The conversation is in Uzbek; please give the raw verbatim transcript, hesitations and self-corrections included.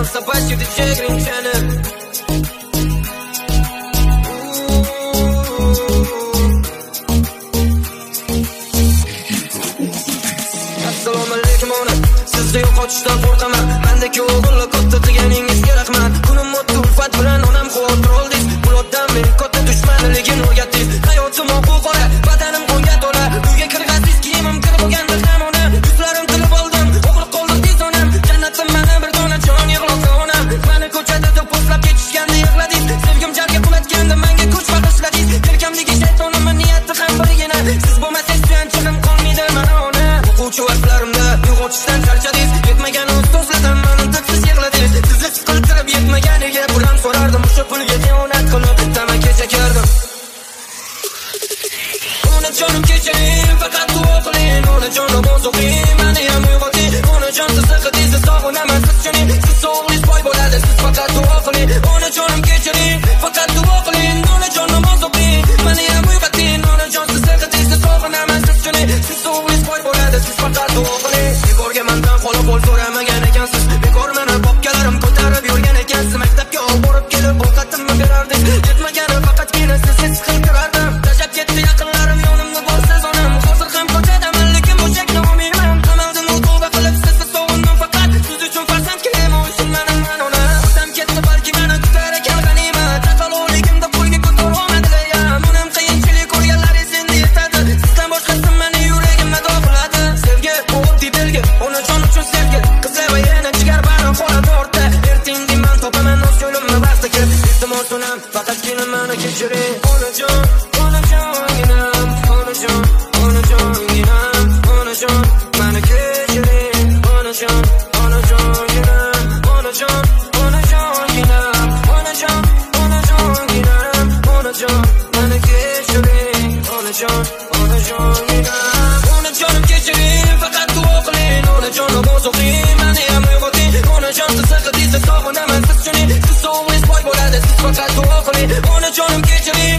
Sapacchio di chegrinchani Assalomu alaykum ona Sizda yo'qotishdan qo'rqaman Mendeki o'g'ilni katta deganingizga rahmat Kunim o'tdi ulfat bilan onam xavotir oldingiz Buloqdan men katta dushmanligini o'rgatdingiz Hayotim oq qora, badanim qonga to'la Uyga kirg'asiz kiyimim kir bo'lganda ham ona Yuzlarim tilib oldim, o'g'il qoldingiz onam Jannatim mana bir dona jon yig'loqqa onam Meni ko'chada do'pposlab ketishganda yig'ladingiz Sevgim jarga qulatganda menga kuch bag'ishladingiz Yelkamdagi shaytonimni niyati ham birgina Siz bo'lmasangiz suyanchig'im qolmaydi mana ona O'quvchi vaqtlarimda uyg'otishdan charchadingiz Yetmagan ustozlardan meni didsiz yig'ladingiz Sizni siqiltirib yetmaganiga pulam so'rardim O'sha pulga xiyonat qilib tamaki chekardim Onajonim kechiring, faqat duo qiling Onajonim ozuqing, meni ham uyg'oting Onajon siz haqingizni sog'inaman siz chuning Siz o'g'lingiz boy bo'ladi, siz faqat duo qiling Onajonim kechiring, faqat duo qiling Onajonim ozuqing, meni ham uyg'oting Onajon siz haqingizni sog'inaman siz chuning Siz o'g'lingiz boy bo'ladi, siz faqat duo qiling Bekorga mendan qo'li qo'l so'ramagan ekansiz Bekor meni bobkalarim ko'tarib yurgan ekansiz Maktabga olib borib kelib ovqatimni berardingiz Yetmagani faqatgina siz siz qiltirardim Tashlab ketdi yaqinlarim yonimda borsiz onam Hozir ham ko'chadaman lekin bo'shakni olmayman Qamaldim u tavba qilib sizni sog'indim faqat Siz uchun farzand kerak bo'lsin mening man ona Otam ketdi balki meni kutar ekan g'animat Chaqaloqligimda qo'yga ko'tarolmadilar ya Menim qiyinchilik ko'rganlaringiz endi yetadi Sizdan boshqasi meni yuragimga do'qiladi Sevgi bu oddiy belgi Onajon uchun sevgi Qizlar va yana jigar bari qo'la tortdi Ertingdin men topaman o'z yo'limni vaqti kelib Iltimos onam faqatgina meni kechiring Onajon, onajonginam Onajon, onajonginam Onajon, meni kechiring Onajon, onajonginam Onajon, onajonginam Onajon, onajonginam Onajon, meni kechiring Onajon, onajonginam Onajonim kechiring, faqat duo qiling Onajonim ozuqing, meni ham uyg'oting Onajon siz haqingizni sog'inaman siz chuning Siz o'g'lingiz boy bo'ladi, siz faqat duo qiling Onajonim kechiring